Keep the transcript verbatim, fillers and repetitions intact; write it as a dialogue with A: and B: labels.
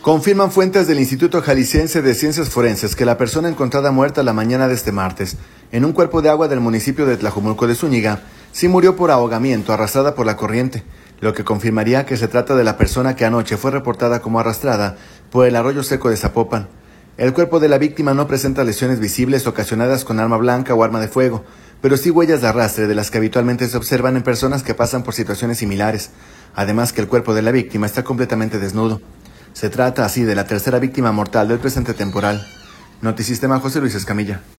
A: Confirman fuentes del Instituto Jalisciense de Ciencias Forenses que la persona encontrada muerta la mañana de este martes en un cuerpo de agua del municipio de Tlajomulco de Zúñiga sí murió por ahogamiento arrastrada por la corriente, lo que confirmaría que se trata de la persona que anoche fue reportada como arrastrada por el arroyo seco de Zapopan. El cuerpo de la víctima no presenta lesiones visibles ocasionadas con arma blanca o arma de fuego, pero sí huellas de arrastre de las que habitualmente se observan en personas que pasan por situaciones similares, además que el cuerpo de la víctima está completamente desnudo. Se trata así de la tercera víctima mortal del presente temporal. Notisistema José Luis Escamilla.